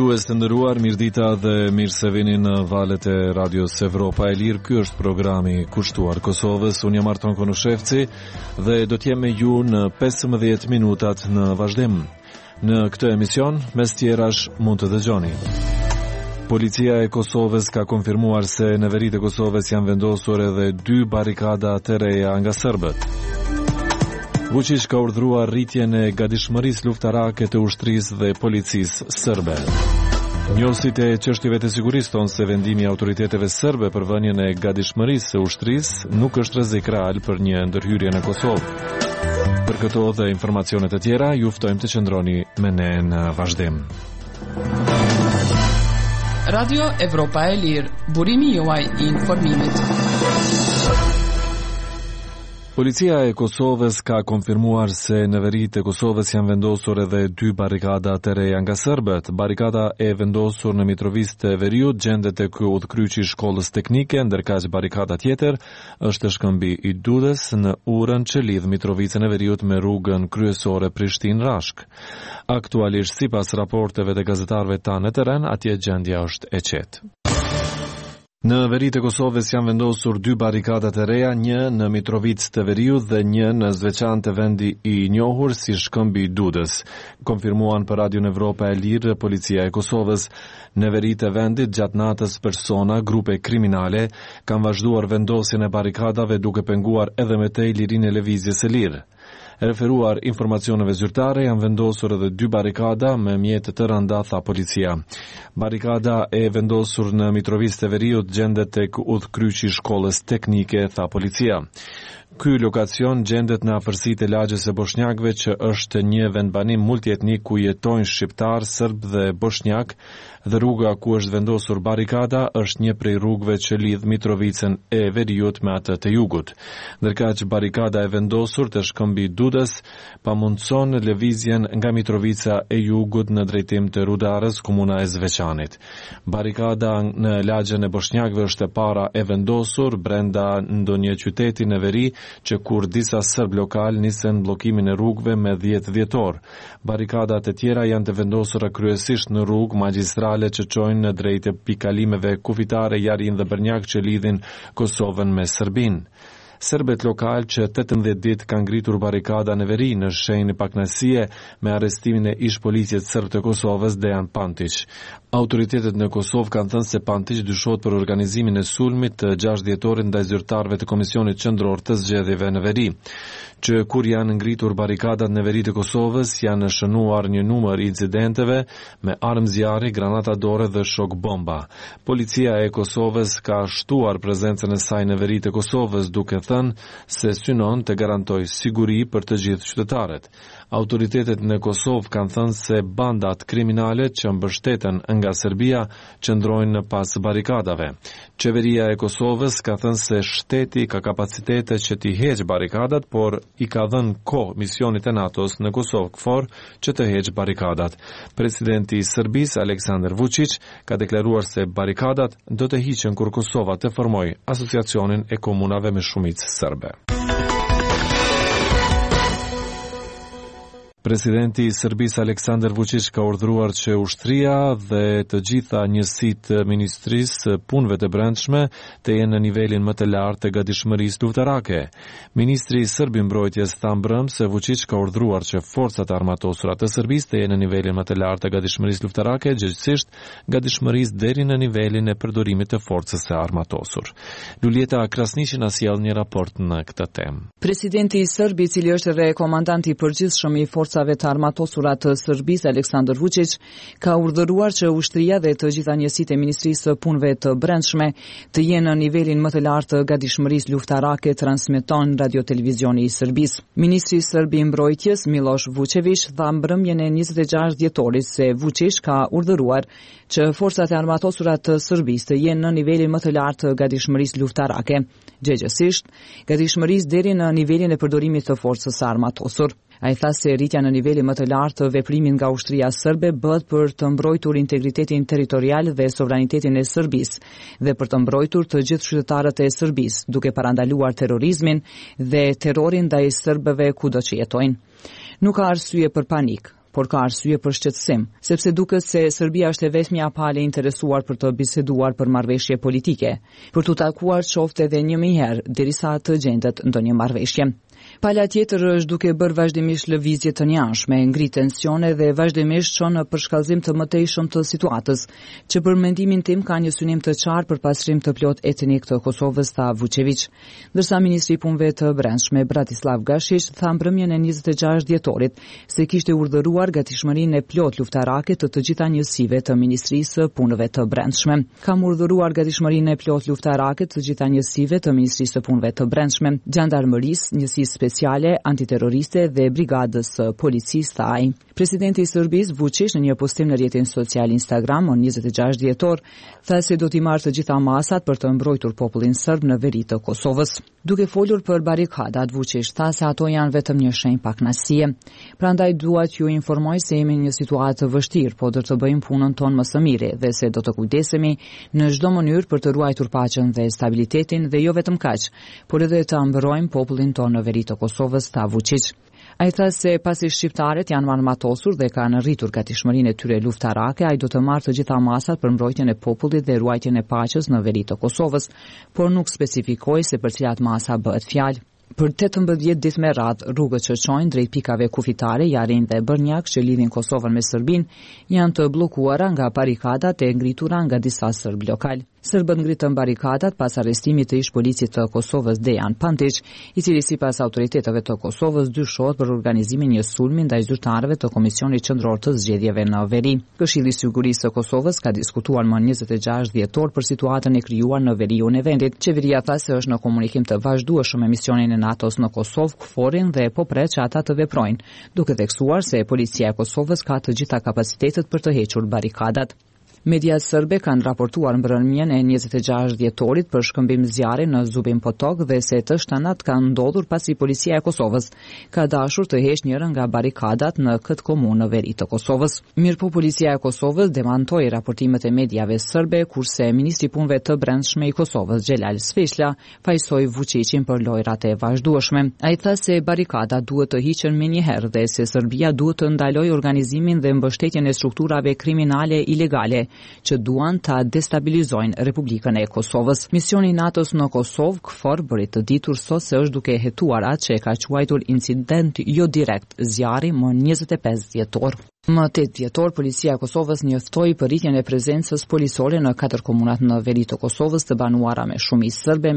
Dëgjues të nderuar, mirëdita dhe mirë se vini në valët e Radios Evropa e Lirë. Ky është programi kushtuar Kosovës. Unë jam Arton Konushevci dhe do të jem me ju në 15 minutat në vazhdim. Në këtë emision, mes tjerash, mund të dëgjoni. Policia e Kosovës ka konfirmuar se në veri të Kosovës janë vendosur edhe 2 barikada të reja nga serbët. Vučić ka urdhëruar rritjen e gatishmërisë luftarake të ushtrisë dhe policisë serbe. Njësit e çështjeve të sigurisë thonë se vendimi i autoriteteve serbe për vënien e gatishmërisë së ushtrisë nuk është rrezik real për një ndërhyrje në Kosovë. Për këto dhe informacione të tjera, ju ftojmë të qëndroni me ne në vazhdim. Radio Evropa e Lirë, burimi juaj i informimit. Policia e Kosovës ka konfirmuar se në veri të Kosovës janë vendosur edhe 2 barikada të reja nga serbët. Barikada e vendosur në Mitrovicë të Veriut gjendet tek udhkryqi i shkollës teknike, ndërkaq barikada tjetër është shkëmbi i Dudës në urën që lidh Mitrovicën e Veriut me rrugën kryesore Prishtinë-Rashk. Aktualisht, sipas raporteve të gazetarëve tanë në terren, atje gjendja është e qetë. Në veri të Kosovës janë vendosur 2 barikada të reja, një në Mitrovicë të Veriut dhe një në zveçantë vendi i njohur si shkëmbi i Dudës. Konfirmuan për Radion Evropa e Lirë policia e Kosovës. Në veri të vendit gjatë natës persona, grupe kriminale, kanë vazhduar vendosjen e barikadave duke penguar edhe me tej lirinë e lëvizjes së lirë. Referuar informacioneve zyrtare, janë vendosur edhe 2 barikada me mjete të rënda, tha policia. Barikada e vendosur në Mitrovicë të Veriut gjendet tek udhkryqi i shkollës teknike, tha policia. Ky lokacion gjendet në afërsitë e lagjës së bosnjakëve, që është një vendbanim multietnik ku jetojnë shqiptar, serb dhe bosnjak, dhe rruga ku është vendosur barikada është një prej rrugëve që lidh Mitrovicën e Veriut me atë të jugut. Ndërkaq barikada e vendosur të shkëmbi Dudës pamundson lëvizjen nga Mitrovica e jugut në drejtim të Rudarës, komuna e Zveçanit. Barikada në lagjën e bosnjakëve është e para e vendosur brenda ndonjë qyteti në veri, që kur disa serb lokal nisën bllokimin e rrugëve me 10 dhjetor. Barikadat e tjera janë të vendosura kryesisht në rrugë magjistrale që çojnë në drejtë pikalimeve kufitare, Jarin dhe Brnjak që lidhin Kosovën me Serbinë. Serbët lokal që 18 ditë kanë ngritur barikada në veri në shenjë pakënaqësie me arrestimin e ish policit serb të Kosovës, Dejan Pantić. Autoritetet në Kosovë kanë thënë se Pantić dyshohet për organizimin e sulmit të 6 dhjetorit ndaj zyrtarëve të Komisionit Qendror të Zgjedhjeve në veri, që kur janë ngritur barikadat në veri të Kosovës janë shënuar një numër incidenteve me armë zjarri, granata dore dhe shok bomba. Policia e Kosovës ka shtuar prezencën e saj në veri të Kosovës, duke thënë se synon të garantoj siguri për të gjithë qytetarët. Autoritetet në Kosovë kanë thënë se bandat kriminale që mbështeten nga Serbia qëndrojnë pas barikadave. Qeveria e Kosovës ka thënë se shteti ka kapacitete që t'i heqë barikadat, por i ka dhënë kohë misionit e NATO-s në Kosovë KFOR që të heqë barikadat. Presidenti i Serbisë, Aleksandar Vučić, ka deklaruar se barikadat do të hiqen kur Kosova të formojë asociacionin e komunave me shumicë serbe. Presidenti i Serbisë Aleksandar Vučić ka urdhëruar që ushtria dhe të gjitha njësitë ministrisë punëve të brendshme të jenë në nivelin më të lartë të gatishmërisë luftarake. Ministri i Serb i Mbrojtjes tha mbrëm se Vučić ka urdhëruar që forcat armatosura të Serbisë të jenë në nivelin më të lartë të gatishmërisë luftarake, gjithsesi gatishmërisë deri në nivelin e përdorimit të forcës së armatosur. Luljeta Krasniqi na sjell një raport në këtë temë. Presidenti i Serb, i cili është edhe komandanti i përgjithshëm i forcave të armatosura të Serbisë, Aleksandar Vučić, ka urdhëruar që ushtria dhe të gjitha njësitë e Ministrisë së Punëve të Brendshme të jenë në nivelin më të lartë të gatishmërisë luftarake, transmeton Radio-Televizioni i Serbisë. Ministri serb i Mbrojtjes Miloš Vučević tha mbrëmjen e 26 dhjetorit se Vučić ka urdhëruar që forcat e armatosura të Serbisë të jenë në nivelin më të lartë të gatishmërisë luftarake, gjëgjësisht gatishmërisë deri në nivelin e përdorimit të forcës së armatosur. Ai tha se rritja në nivelin më të lartë të veprimit nga ushtria serbe bëhet për të mbrojtur integritetin territorial dhe sovranitetin e Serbisë dhe për të mbrojtur të gjithë qytetarët e Serbisë, duke parandaluar terrorizmin dhe terrorin ndaj serbëve kudo që jetojnë. Nuk ka arsye për panik, por ka arsye për shqetësim, sepse duket se Serbia është e vetmja palë e interesuar për të biseduar për marrëveshje politike, për t'u takuar qoftë edhe 1000 herë derisa të gjendet ndonjë marrëveshje. Pala tjetër është duke bërë vazhdimisht lëvizje të njanshme, ngrit tensione dhe vazhdimisht çon në përshkallëzim të mëtejshëm të situatës, që për mendimin tim ka një synim të qartë për pastrim të plot etnik të Kosovës, tha Vučević. Ndërsa ministri i punëve të brendshme Bratislav Gašić tha mbrëmjen e 26 dhjetorit se kishte urdhëruar gatishmërinë e plot luftarake të gjitha njësive të Ministrisë së Punëve të Brendshme. Kam urdhëruar gatishmërinë e plot luftarake të gjitha njësive të Ministrisë së Punëve të Brendshme, Gjandarmërisë, njësisë speciale, antiterroriste dhe brigadës së policisë, tha ai. Presidenti i Serbisë Vučić në një postim në rrjetin social Instagram on 26 dhjetor tha se do t'i marrë të gjitha masat për të mbrojtur popullin serb në veri të Kosovës. Duke folur për barikadat, Vučić tha se ato janë vetëm një shenjë pakënaqësie. Prandaj dua t'ju informoj se jemi në një situatë të vështirë, por do të bëjmë punën tonë më së miri dhe se do të kujdesemi në çdo mënyrë për të ruajtur paqen dhe stabilitetin dhe jo vetëm kaq, por edhe të mbrojmë popullin tonë në veri të Kosovës, tha Vučić. Ai tha se pasi shqiptarët janë marmatosur dhe kanë rritur gatishmërinë e tyre luftarake, ai do të marrë të gjitha masat për mbrojtjen e popullit dhe ruajtjen e paqes në veri të Kosovës, por nuk specifikoi se për cilat masa bëhet fjalë. Për 18 ditë me radhë, rrugët që çojnë drejt pikave kufitare, Jarin dhe Brnjak që lidhin Kosovën me Serbinë, janë të bllokuara nga barikadat e ngritura nga disa serb lokal. Serbët ngritën barikadat pas arrestimit të ish policit të Kosovës Dejan Pantić, i cili sipas autoriteteve të Kosovës dyshohet për organizimin një sulmi ndaj zyrtarëve të Komisionit Qendror të Zgjedhjeve në veri. Këshilli i Sigurisë së Kosovës ka diskutuar më 26 dhjetor për situatën e krijuar në veriun e vendit. Qeveria tha se është në komunikim të vazhdueshëm me misionin e NATO-s në Kosovë, KFOR-in dhe po pret që ata të veprojnë, duke theksuar se policia e Kosovës ka të gjitha kapacitetet për të hequr barikadat. Mediat serbe kanë raportuar mbrëmjen e 26 dhjetorit për shkëmbim zjarri në Zubin Potok dhe se të shtanat kanë ndodhur pasi policia e Kosovës ka dashur të heqë njërin nga barikadat në këtë komunë në veri të Kosovës. Mirëpo policia e Kosovës demantoi raportimet e mediave serbe, kurse ministri i punëve të brendshme i Kosovës Xhelal Sveshla fajsoi Vučićin për lojrat e vazhdueshme. Ai tha se barikadat duhet të hiqen menjëherë dhe se Serbia duhet të ndalojë organizimin dhe mbështetjen e strukturave kriminale ilegale që duan ta destabilizojnë Republikën e Kosovës. Misioni i NATO-s në Kosovë, KFOR, bëri të ditur sot se është duke hetuar atë që e ka quajtur incident jo direkt, zjarri më 25 dhjetor. Më 8 dhjetor, policia e Kosovës njoftoi për rritjen e prezencës policore në 4 komunat në veri të Kosovës të banuara me shumicë serbe